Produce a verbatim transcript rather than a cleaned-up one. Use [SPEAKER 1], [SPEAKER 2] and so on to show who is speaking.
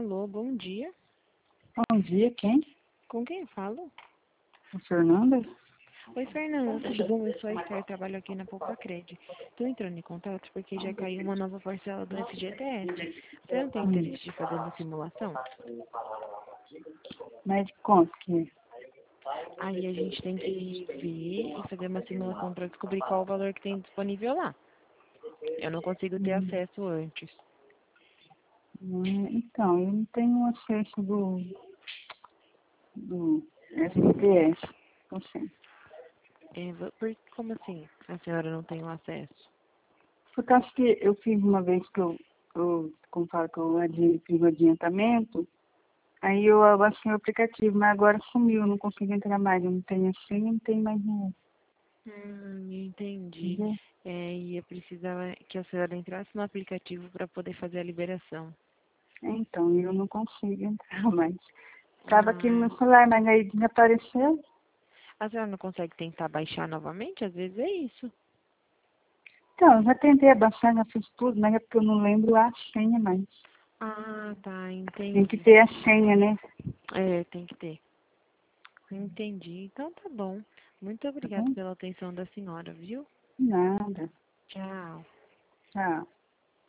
[SPEAKER 1] Alô, bom dia.
[SPEAKER 2] Bom dia, quem?
[SPEAKER 1] Com quem eu falo?
[SPEAKER 2] A Fernanda?
[SPEAKER 1] Oi, Fernanda, tudo bom? Eu sou a Esther, trabalho aqui na Poupacred. Estou entrando em contato porque já caiu uma nova parcela do F G T S. Você não tem
[SPEAKER 2] Hum.
[SPEAKER 1] interesse de fazer uma simulação?
[SPEAKER 2] Mas quanto que é?
[SPEAKER 1] Aí a gente tem que ver e fazer uma simulação para descobrir qual o valor que tem disponível lá. Eu não consigo ter
[SPEAKER 2] Hum.
[SPEAKER 1] acesso antes.
[SPEAKER 2] Hum, Então, eu não tenho acesso do, do S T S. Assim.
[SPEAKER 1] É, vo- por, como assim a senhora não tem o acesso?
[SPEAKER 2] Por causa que eu fiz uma vez que eu, eu como falo que eu adi- fiz o adiantamento, aí eu abaixei o aplicativo, mas agora sumiu, eu não consigo entrar mais. Eu não tenho senha, não tenho mais dinheiro.
[SPEAKER 1] Hum, entendi.
[SPEAKER 2] Entendeu?
[SPEAKER 1] É, e eu precisava que a senhora entrasse no aplicativo para poder fazer a liberação.
[SPEAKER 2] Então, eu não consigo entrar mais. Estava aqui no
[SPEAKER 1] Ah,
[SPEAKER 2] meu celular, mas aí desapareceu.
[SPEAKER 1] a senhora não consegue tentar baixar novamente? Às vezes é isso.
[SPEAKER 2] Então, eu já tentei abaixar, já fiz tudo, mas é porque eu não lembro a senha mais.
[SPEAKER 1] Ah, tá,
[SPEAKER 2] Tem que
[SPEAKER 1] entendi.
[SPEAKER 2] ter a senha, né?
[SPEAKER 1] É, tem que ter. Entendi. Então tá bom. Muito
[SPEAKER 2] Tá
[SPEAKER 1] obrigada
[SPEAKER 2] bom?
[SPEAKER 1] pela atenção da senhora, viu?
[SPEAKER 2] Nada.
[SPEAKER 1] Tchau.
[SPEAKER 2] Tchau.